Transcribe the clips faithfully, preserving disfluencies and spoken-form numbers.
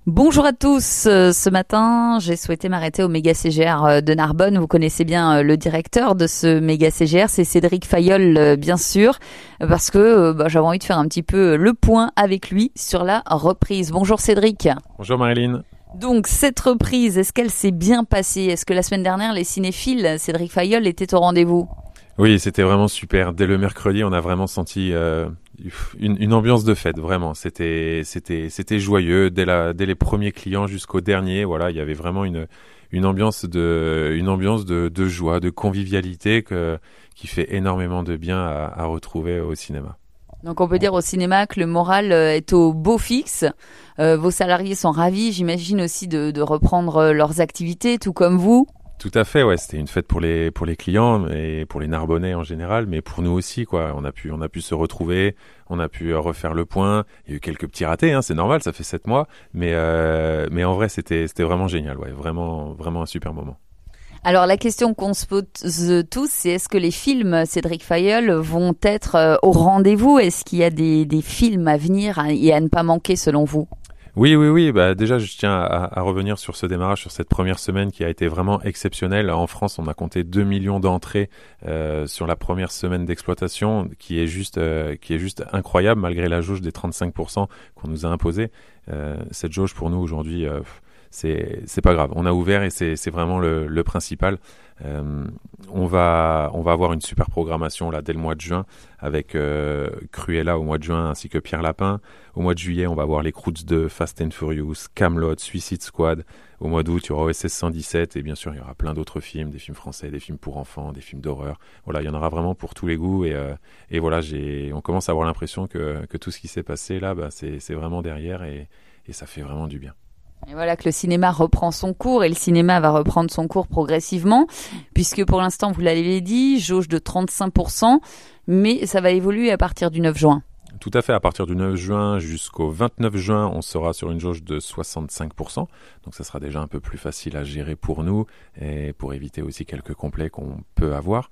Bonjour à tous. Euh, Ce matin, j'ai souhaité m'arrêter au méga C G R euh, de Narbonne. Vous connaissez bien euh, le directeur de ce méga C G R, c'est Cédric Fayolle, euh, bien sûr, parce que euh, bah, j'avais envie de faire un petit peu le point avec lui sur la reprise. Bonjour Cédric. Bonjour Marilyn. Donc cette reprise, est-ce qu'elle s'est bien passée? Est-ce que la semaine dernière, les cinéphiles, Cédric Fayolle, étaient au rendez-vous? Oui, c'était vraiment super. Dès le mercredi, on a vraiment senti euh, une, une ambiance de fête. Vraiment, c'était c'était c'était joyeux. Dès la dès les premiers clients jusqu'au dernier, voilà, il y avait vraiment une une ambiance de une ambiance de, de joie, de convivialité que qui fait énormément de bien à, à retrouver au cinéma. Donc on peut dire au cinéma que le moral euh, est au beau fixe. Euh, vos salariés sont ravis, j'imagine aussi de, de reprendre leurs activités, tout comme vous. Tout à fait, ouais, c'était une fête pour les pour les clients et pour les Narbonnais en général, mais pour nous aussi, quoi. On a pu on a pu se retrouver, on a pu refaire le point. Il y a eu quelques petits ratés, hein, c'est normal, ça fait sept mois, mais euh, mais en vrai c'était c'était vraiment génial, ouais, vraiment vraiment un super moment. Alors la question qu'on se pose tous, c'est est-ce que les films Cédric Fayolle vont être euh, au rendez-vous? Est-ce qu'il y a des des films à venir et à ne pas manquer selon vous? Oui, oui, oui. Bah déjà, je tiens à, à revenir sur ce démarrage, sur cette première semaine qui a été vraiment exceptionnelle. En France, on a compté deux millions d'entrées euh, sur la première semaine d'exploitation, qui est juste, euh, qui est juste incroyable malgré la jauge des trente-cinq pour cent qu'on nous a imposée. Euh, cette jauge pour nous aujourd'hui, euh, c'est c'est pas grave. On a ouvert et c'est c'est vraiment le, le principal. Euh, on va on va avoir une super programmation là dès le mois de juin avec euh, Cruella au mois de juin ainsi que Pierre Lapin. Au mois de juillet, on va voir les Croods deux, Fast and Furious, Camelot, Suicide Squad. Au mois d'août, il y aura O S S cent dix-sept et bien sûr, il y aura plein d'autres films, des films français, des films pour enfants, des films d'horreur. Voilà, il y en aura vraiment pour tous les goûts et euh, et voilà, j'ai on commence à avoir l'impression que que tout ce qui s'est passé là, bah c'est c'est vraiment derrière et et ça fait vraiment du bien. Et voilà que le cinéma reprend son cours et le cinéma va reprendre son cours progressivement puisque pour l'instant, vous l'avez dit, jauge de trente-cinq pour cent, mais ça va évoluer à partir du neuf juin. Tout à fait, à partir du neuf juin jusqu'au vingt-neuf juin, on sera sur une jauge de soixante-cinq pour cent. Donc ça sera déjà un peu plus facile à gérer pour nous et pour éviter aussi quelques complets qu'on peut avoir.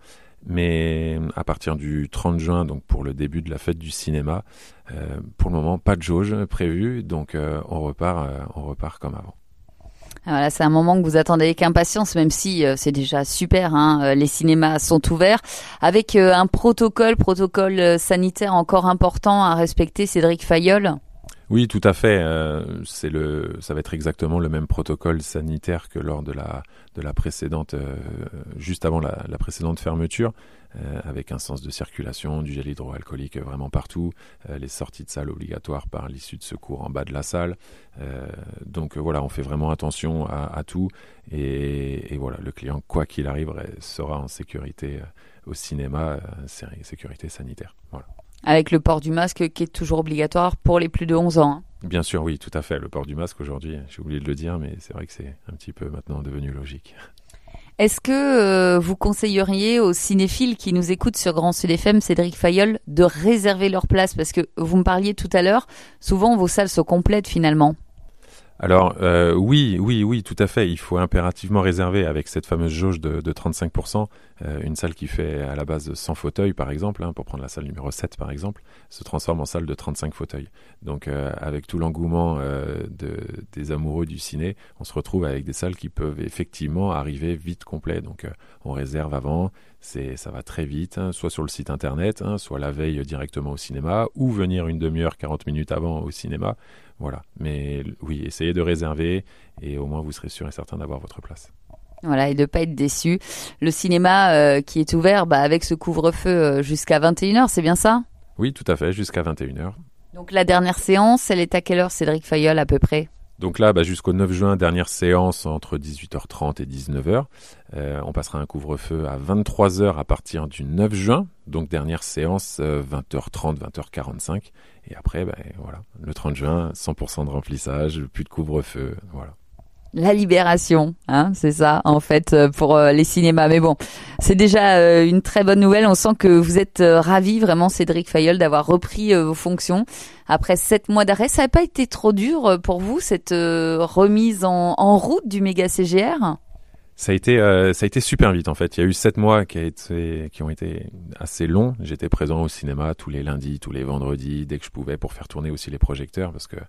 Mais à partir du trente juin, donc pour le début de la fête du cinéma, euh, pour le moment, pas de jauge prévue, donc euh, on repart, euh, on repart comme avant. Voilà, c'est un moment que vous attendez avec impatience, même si euh, c'est déjà super, hein, les cinémas sont ouverts, avec euh, un protocole, protocole euh, sanitaire encore important à respecter, Cédric Fayolle. Oui, tout à fait. Euh, c'est le, ça va être exactement le même protocole sanitaire que lors de la de la précédente, euh, juste avant la, la précédente fermeture, euh, avec un sens de circulation, du gel hydroalcoolique vraiment partout, euh, les sorties de salle obligatoires par l'issue de secours en bas de la salle. Euh, donc euh, voilà, on fait vraiment attention à, à tout et, et voilà, le client, quoi qu'il arrive, sera en sécurité euh, au cinéma, euh, sécurité sanitaire. Voilà. Avec le port du masque qui est toujours obligatoire pour les plus de onze ans. Hein. Bien sûr, oui, tout à fait. Le port du masque aujourd'hui, j'ai oublié de le dire, mais c'est vrai que c'est un petit peu maintenant devenu logique. Est-ce que euh, vous conseilleriez aux cinéphiles qui nous écoutent sur Grand Sud F M, Cédric Fayolle, de réserver leur place? Parce que vous me parliez tout à l'heure, souvent vos salles se complètent finalement. Alors euh, oui, oui, oui, tout à fait. Il faut impérativement réserver avec cette fameuse jauge de, de trente-cinq pour cent. Euh, une salle qui fait à la base cent fauteuils, par exemple, hein, pour prendre la salle numéro sept, par exemple, se transforme en salle de trente-cinq fauteuils. Donc euh, avec tout l'engouement euh, de, des amoureux du ciné, on se retrouve avec des salles qui peuvent effectivement arriver vite complet. Donc euh, on réserve avant, c'est, ça va très vite, hein, soit sur le site internet, hein, soit la veille directement au cinéma, ou venir une demi-heure, quarante minutes avant au cinéma. Voilà, mais oui, essayez de réserver et au moins vous serez sûr et certain d'avoir votre place. Voilà, et de pas être déçu. Le cinéma euh, qui est ouvert bah, avec ce couvre-feu euh, jusqu'à vingt et une heures, c'est bien ça? Oui, tout à fait, jusqu'à vingt et une heures. Donc la dernière séance, elle est à quelle heure, Cédric Fayolle, à peu près? Donc là, bah, jusqu'au neuf juin, dernière séance entre dix-huit heures trente et dix-neuf heures. Euh, on passera un couvre-feu à vingt-trois heures à partir du neuf juin. Donc dernière séance, euh, vingt heures trente, vingt heures quarante-cinq. Et après, bah, voilà, le trente juin, cent pour cent de remplissage, plus de couvre-feu, voilà. La libération, hein, c'est ça, en fait, pour euh, les cinémas. Mais bon, c'est déjà euh, une très bonne nouvelle. On sent que vous êtes euh, ravi, vraiment, Cédric Fayolle, d'avoir repris euh, vos fonctions après sept mois d'arrêt. Ça n'a pas été trop dur euh, pour vous, cette euh, remise en, en route du méga C G R? Ça a été, euh, ça a été super vite en fait. Il y a eu sept mois qui, a été, qui ont été assez longs. J'étais présent au cinéma tous les lundis, tous les vendredis, dès que je pouvais, pour faire tourner aussi les projecteurs, parce que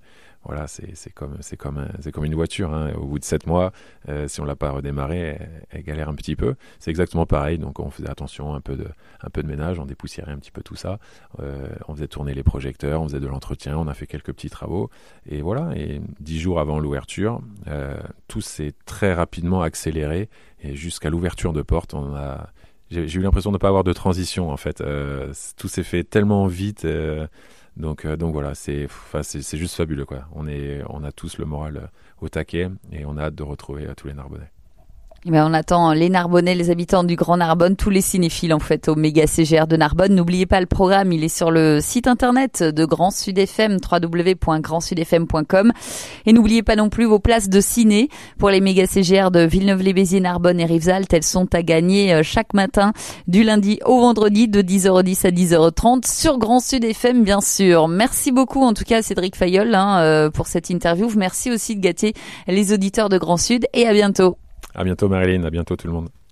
voilà, c'est, c'est comme, c'est comme, c'est comme une voiture. Hein. Au bout de sept mois, euh, si on l'a pas redémarrée, elle, elle galère un petit peu. C'est exactement pareil. Donc, on faisait attention, un peu de, un peu de ménage, on dépoussiérait un petit peu tout ça. Euh, on faisait tourner les projecteurs, on faisait de l'entretien, on a fait quelques petits travaux. Et voilà. Et dix jours avant l'ouverture, euh, tout s'est très rapidement accéléré. Et jusqu'à l'ouverture de porte, on a, j'ai, j'ai eu l'impression de ne pas avoir de transition, en fait. Euh, tout s'est fait tellement vite. Euh, Donc, euh, donc voilà, c'est, enfin, c'est, c'est juste fabuleux, quoi. On est, on a tous le moral euh, au taquet et on a hâte de retrouver euh, tous les Narbonnais. Eh ben, on attend les Narbonnais, les habitants du Grand Narbonne, tous les cinéphiles en fait au méga C G R de Narbonne. N'oubliez pas le programme, il est sur le site internet de Grand Sud F M, w w w point grand sud f m point com. Et n'oubliez pas non plus vos places de ciné pour les méga C G R de Villeneuve-les-Béziers, Narbonne et Rivesaltes. Elles sont à gagner chaque matin du lundi au vendredi de dix heures dix à dix heures trente sur Grand Sud F M bien sûr. Merci beaucoup en tout cas Cédric Fayolle hein, pour cette interview. Merci aussi de gâter les auditeurs de Grand Sud et à bientôt. À bientôt Marilyn, à bientôt tout le monde.